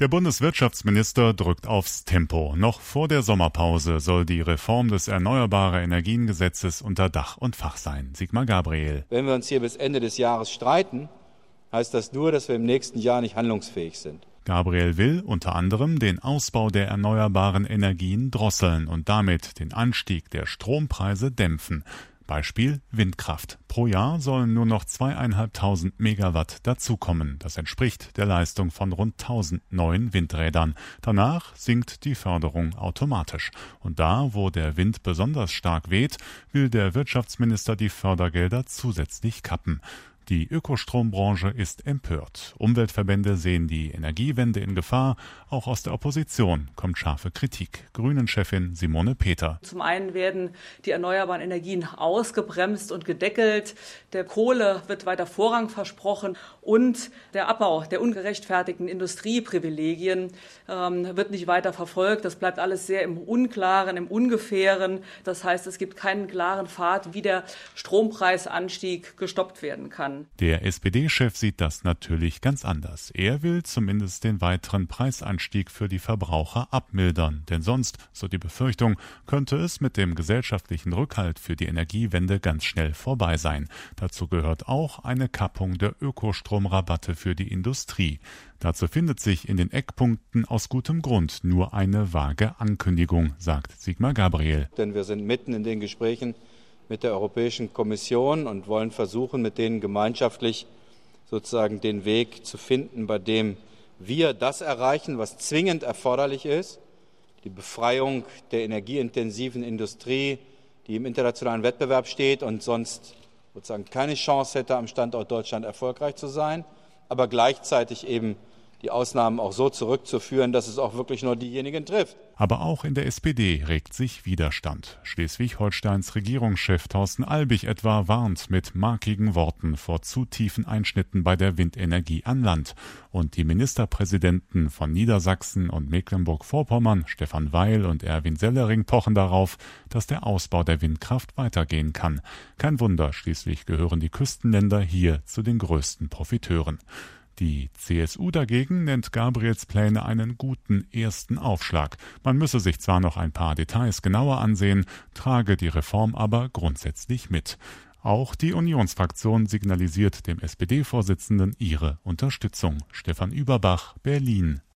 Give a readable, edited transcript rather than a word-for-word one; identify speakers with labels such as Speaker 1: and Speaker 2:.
Speaker 1: Der Bundeswirtschaftsminister drückt aufs Tempo. Noch vor der Sommerpause soll die Reform des Erneuerbare-Energien-Gesetzes unter Dach und Fach sein. Sigmar Gabriel.
Speaker 2: Wenn wir uns hier bis Ende des Jahres streiten, heißt das nur, dass wir im nächsten Jahr nicht handlungsfähig sind.
Speaker 1: Gabriel will unter anderem den Ausbau der erneuerbaren Energien drosseln und damit den Anstieg der Strompreise dämpfen. Beispiel Windkraft. Pro Jahr sollen nur noch 2.500 Megawatt dazukommen. Das entspricht der Leistung von rund 1.000 neuen Windrädern. Danach sinkt die Förderung automatisch. Und da, wo der Wind besonders stark weht, will der Wirtschaftsminister die Fördergelder zusätzlich kappen. Die Ökostrombranche ist empört. Umweltverbände sehen die Energiewende in Gefahr. Auch aus der Opposition kommt scharfe Kritik. Grünen-Chefin Simone Peter.
Speaker 3: Zum einen werden die erneuerbaren Energien ausgebremst und gedeckelt. Der Kohle wird weiter Vorrang versprochen. Und der Abbau der ungerechtfertigten Industrieprivilegien wird nicht weiter verfolgt. Das bleibt alles sehr im Unklaren, im Ungefähren. Das heißt, es gibt keinen klaren Pfad, wie der Strompreisanstieg gestoppt werden kann.
Speaker 1: Der SPD-Chef sieht das natürlich ganz anders. Er will zumindest den weiteren Preisanstieg für die Verbraucher abmildern. Denn sonst, so die Befürchtung, könnte es mit dem gesellschaftlichen Rückhalt für die Energiewende ganz schnell vorbei sein. Dazu gehört auch eine Kappung der Ökostromrabatte für die Industrie. Dazu findet sich in den Eckpunkten aus gutem Grund nur eine vage Ankündigung, sagt Sigmar Gabriel.
Speaker 2: Denn wir sind mitten in den Gesprächen mit der Europäischen Kommission und wollen versuchen, mit denen gemeinschaftlich sozusagen den Weg zu finden, bei dem wir das erreichen, was zwingend erforderlich ist, die Befreiung der energieintensiven Industrie, die im internationalen Wettbewerb steht und sonst sozusagen keine Chance hätte, am Standort Deutschland erfolgreich zu sein, aber gleichzeitig eben die Ausnahmen auch so zurückzuführen, dass es auch wirklich nur diejenigen trifft.
Speaker 1: Aber auch in der SPD regt sich Widerstand. Schleswig-Holsteins Regierungschef Thorsten Albig etwa warnt mit markigen Worten vor zu tiefen Einschnitten bei der Windenergie an Land. Und die Ministerpräsidenten von Niedersachsen und Mecklenburg-Vorpommern, Stefan Weil und Erwin Sellering, pochen darauf, dass der Ausbau der Windkraft weitergehen kann. Kein Wunder, schließlich gehören die Küstenländer hier zu den größten Profiteuren. Die CSU dagegen nennt Gabriels Pläne einen guten ersten Aufschlag. Man müsse sich zwar noch ein paar Details genauer ansehen, trage die Reform aber grundsätzlich mit. Auch die Unionsfraktion signalisiert dem SPD-Vorsitzenden ihre Unterstützung. Stefan Überbach, Berlin.